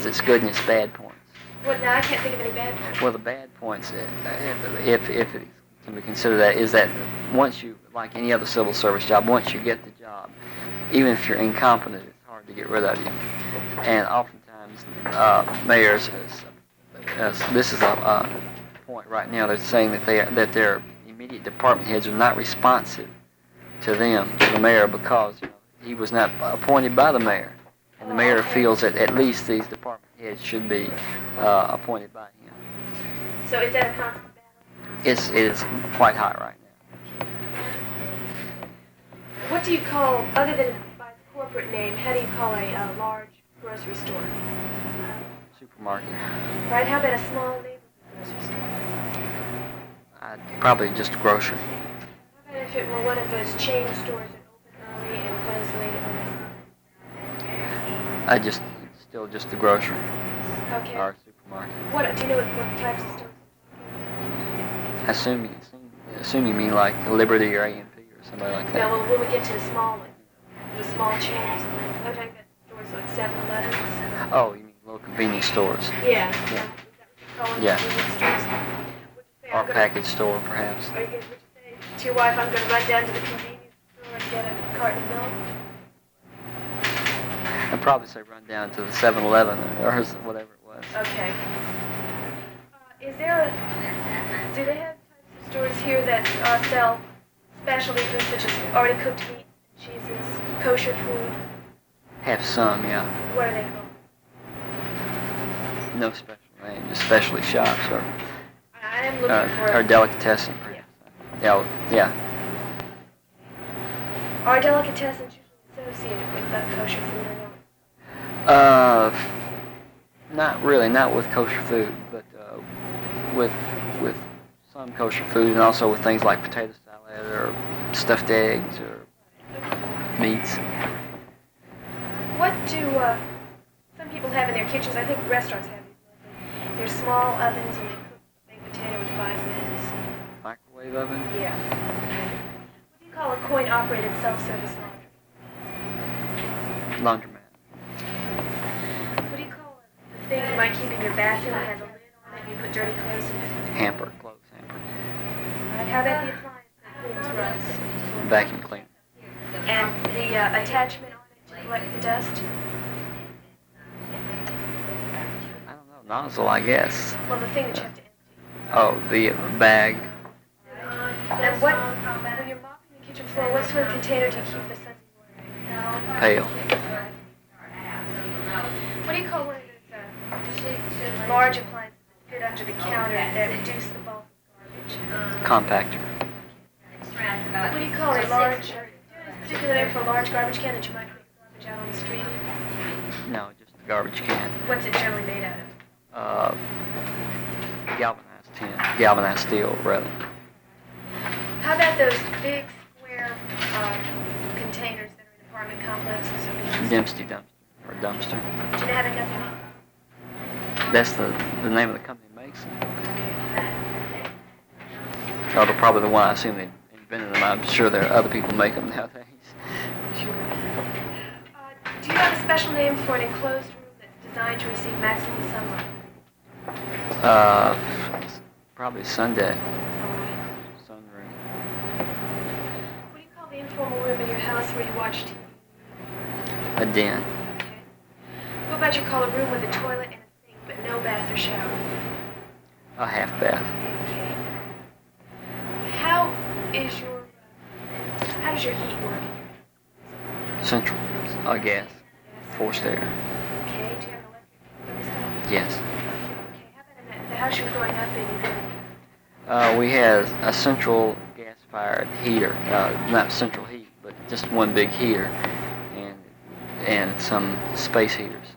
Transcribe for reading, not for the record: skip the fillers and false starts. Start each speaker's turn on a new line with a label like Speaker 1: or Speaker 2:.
Speaker 1: its good and its bad points.
Speaker 2: What, now I can't think of any bad points.
Speaker 1: Well, the bad points, if it can be considered that, is that once you, like any other civil service job, once you get the job, even if you're incompetent, it's hard to get rid of you. And oftentimes, mayors, this is a point right now, they're saying that their immediate department heads are not responsive to them, to the mayor, because he was not appointed by the mayor. And the mayor feels that at least these department heads should be appointed by him.
Speaker 2: So is that a constant battle?
Speaker 1: It is quite high right now.
Speaker 2: What do you call, other than by its corporate name, how do you call a large grocery store?
Speaker 1: Supermarket.
Speaker 2: Right, how about a small neighborhood grocery store?
Speaker 1: Probably just a grocery.
Speaker 2: How about if it were one of those chain stores that open early and close late at night?
Speaker 1: Still just the grocery.
Speaker 2: Okay.
Speaker 1: Or supermarket.
Speaker 2: Do you know what types of stores?
Speaker 1: Assume you mean like Liberty or A&P or somebody like that.
Speaker 2: No, well, when we get to the small chains, I'm talking about stores like 7-Elevens.
Speaker 1: Oh, you mean little convenience stores.
Speaker 2: Yeah.
Speaker 1: Yeah.
Speaker 2: Convenience stores?
Speaker 1: Or package store, perhaps.
Speaker 2: Would you say to your wife, I'm going to run down to the convenience store and get a carton of milk?
Speaker 1: I'd probably say run down to the 7-Eleven or whatever it was.
Speaker 2: Okay. Do they have types of stores here that sell specialty foods such as already cooked meat, cheeses, kosher food?
Speaker 1: Have some, yeah.
Speaker 2: What are they called?
Speaker 1: No special name, just specialty shops or
Speaker 2: I'm looking for...
Speaker 1: Or delicatessen, perhaps. Yeah.
Speaker 2: Are delicatessens usually associated with kosher food or not?
Speaker 1: Not really, not with kosher food, but with some kosher food, and also with things like potato salad or stuffed eggs or meats.
Speaker 2: What do some people have in their kitchens? I think restaurants have these. They're small ovens and they cook baked potato in 5 minutes.
Speaker 1: Microwave oven?
Speaker 2: Yeah. What do you call a coin-operated self-service laundry?
Speaker 1: Laundromat.
Speaker 2: What do you call the thing you might keep in your bathroom that has a lid on it and you put dirty clothes in it?
Speaker 1: Hamper, clothes hamper.
Speaker 2: Right, how about the appliance that cleans rugs?
Speaker 1: Vacuum cleaner.
Speaker 2: And the attachment on it to collect the dust?
Speaker 1: I don't know, nozzle, I guess.
Speaker 2: Well, the thing that you have to empty.
Speaker 1: Oh, the bag.
Speaker 2: And when you're mopping the kitchen floor, what sort of container do you keep the sudsy water in?
Speaker 1: Pail.
Speaker 2: What do you call one of those large appliances that fit under the counter that reduce the bulk of garbage?
Speaker 1: Compactor.
Speaker 2: What do you call a large, particular name for a large garbage can that you might put your garbage out on the street?
Speaker 1: No, just a garbage can.
Speaker 2: What's it generally made out of?
Speaker 1: Galvanized tin. Galvanized steel, rather.
Speaker 2: How about those big square containers that are in apartment complexes or buildings?
Speaker 1: Dempsey dumpster, or dumpster.
Speaker 2: Do you know how they got their name?
Speaker 1: That's the name of the company that makes them. Oh, they're probably the one. I assume they invented them. I'm sure there are other people make them nowadays.
Speaker 2: Sure. Do you have a special name for an enclosed room that's designed to receive maximum sunlight?
Speaker 1: Probably Sunday.
Speaker 2: Sunroom. What do you call the informal room in your house where you watch TV?
Speaker 1: A den.
Speaker 2: Okay. What about you call a room with a toilet and a sink but no bath or shower?
Speaker 1: A half bath.
Speaker 2: Okay. How does your heat work?
Speaker 1: Central. Gas. Forced air.
Speaker 2: Okay. Do you have an electric thermostat?
Speaker 1: Yes.
Speaker 2: Okay. How about in the house you were growing up in?
Speaker 1: We had a central gas-fired heater. Not central heat, but just one big heater, and some space heaters.